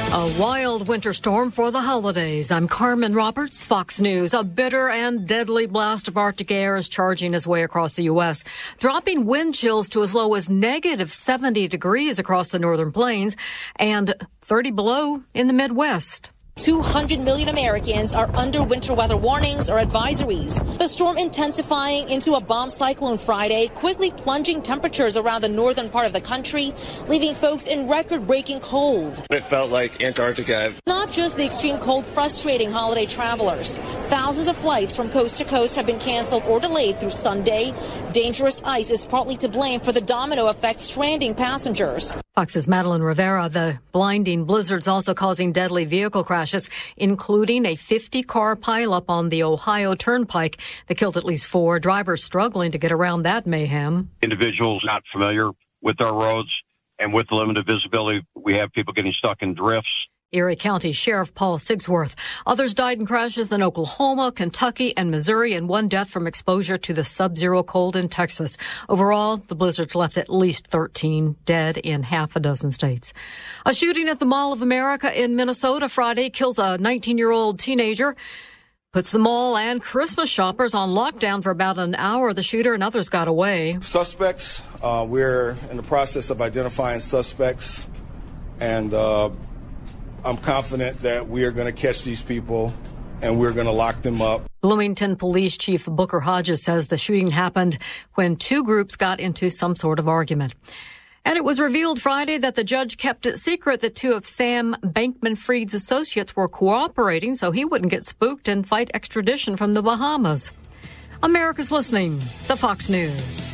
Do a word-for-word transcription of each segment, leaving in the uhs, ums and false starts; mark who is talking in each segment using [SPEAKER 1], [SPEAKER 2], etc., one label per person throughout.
[SPEAKER 1] A wild winter storm for the holidays. I'm Carmen Roberts, Fox News. A bitter and deadly blast of Arctic air is charging its way across the U S, dropping wind chills to as low as negative seventy degrees across the northern plains and thirty below in the Midwest.
[SPEAKER 2] two hundred million Americans are under winter weather warnings or advisories. The storm intensifying into a bomb cyclone Friday, quickly plunging temperatures around the northern part of the country, leaving folks in record-breaking cold.
[SPEAKER 3] It felt like Antarctica.
[SPEAKER 2] Not just the extreme cold frustrating holiday travelers. Thousands of flights from coast to coast have been canceled or delayed through Sunday. Dangerous ice is partly to blame for the domino effect stranding passengers.
[SPEAKER 1] Fox's Madeline Rivera. The blinding blizzard's also causing deadly vehicle crashes, including a fifty-car pileup on the Ohio Turnpike that killed at least four. Drivers struggling to get around that mayhem.
[SPEAKER 4] Individuals not familiar with our roads and with limited visibility, we have people getting stuck in drifts.
[SPEAKER 1] Erie County Sheriff Paul Sigsworth. Others died in crashes in Oklahoma, Kentucky, and Missouri, and one death from exposure to the sub-zero cold in Texas. Overall, the blizzard's left at least thirteen dead in half a dozen states. A shooting at the Mall of America in Minnesota Friday kills a nineteen-year-old teenager, puts the mall and Christmas shoppers on lockdown for about an hour. The shooter and others got away.
[SPEAKER 5] Suspects, uh, we're in the process of identifying suspects, and uh I'm confident that we are going to catch these people and we're going to lock them up.
[SPEAKER 1] Bloomington Police Chief Booker Hodges says the shooting happened when two groups got into some sort of argument. And it was revealed Friday that the judge kept it secret that two of Sam Bankman-Fried's associates were cooperating so he wouldn't get spooked and fight extradition from the Bahamas. America's listening to Fox News.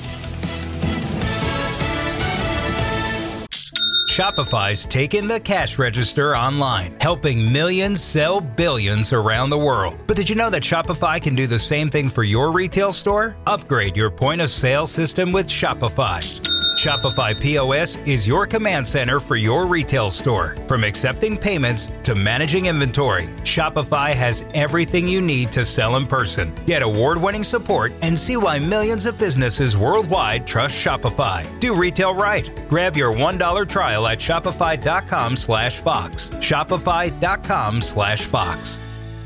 [SPEAKER 6] Shopify's taken the cash register online, helping millions sell billions around the world. But did you know that Shopify can do the same thing for your retail store? Upgrade your point of sale system with Shopify. Shopify P O S is your command center for your retail store. From accepting payments to managing inventory, Shopify has everything you need to sell in person. Get award-winning support and see why millions of businesses worldwide trust Shopify. Do retail right. Grab your one dollar trial at shopify.com slash Fox. Shopify.com slash Fox.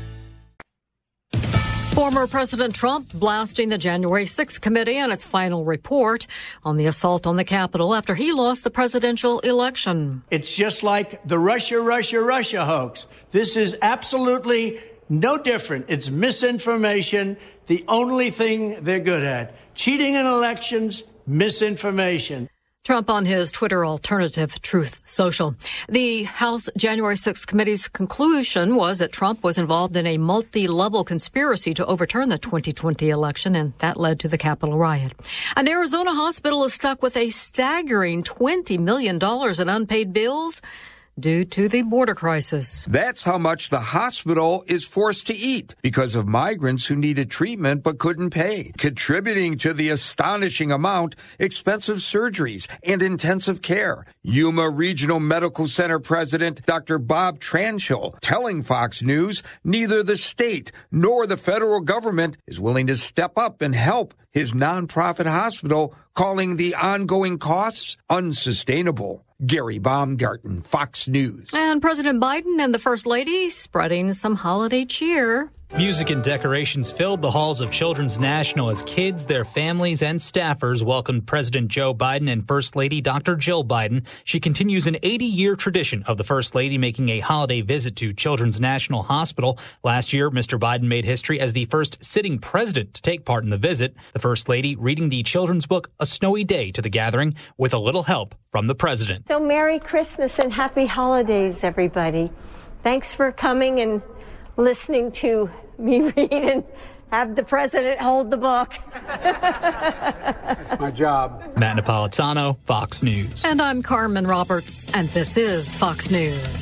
[SPEAKER 1] Former President Trump blasting the January sixth committee on its final report on the assault on the Capitol after he lost the presidential election.
[SPEAKER 7] It's just like the Russia, Russia, Russia hoax. This is absolutely no different. It's misinformation, the only thing they're good at. Cheating in elections, misinformation.
[SPEAKER 1] Trump on his Twitter alternative Truth Social. The House January sixth committee's conclusion was that Trump was involved in a multi-level conspiracy to overturn the twenty twenty election, and that led to the Capitol riot. An Arizona hospital is stuck with a staggering twenty million dollars in unpaid bills due to the border crisis.
[SPEAKER 8] That's how much the hospital is forced to eat because of migrants who needed treatment but couldn't pay, contributing to the astonishing amount expensive surgeries and intensive care. Yuma Regional Medical Center President Doctor Bob Tranchil telling Fox News neither the state nor the federal government is willing to step up and help his nonprofit hospital, calling the ongoing costs unsustainable. Gary Baumgarten, Fox News.
[SPEAKER 1] And President Biden and the First Lady spreading some holiday cheer.
[SPEAKER 9] Music and decorations filled the halls of Children's National as kids, their families, and staffers welcomed President Joe Biden and First Lady Doctor Jill Biden. She continues an eighty-year tradition of the First Lady making a holiday visit to Children's National Hospital. Last year, Mister Biden made history as the first sitting president to take part in the visit. The First Lady reading the children's book, A Snowy Day, to the gathering with a little help from the president.
[SPEAKER 10] So Merry Christmas and Happy Holidays, everybody. Thanks for coming and listening to me read and have the president hold the book.
[SPEAKER 11] That's my job.
[SPEAKER 9] Matt Napolitano, Fox News.
[SPEAKER 1] And I'm Carmen Roberts, and this is Fox News.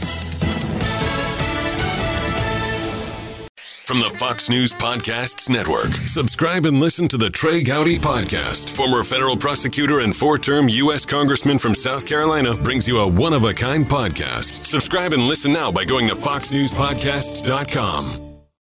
[SPEAKER 12] From the Fox News Podcasts Network, subscribe and listen to the Trey Gowdy Podcast. Former federal prosecutor and four-term U S Congressman from South Carolina brings you a one-of-a-kind podcast. Subscribe and listen now by going to fox news podcasts dot com.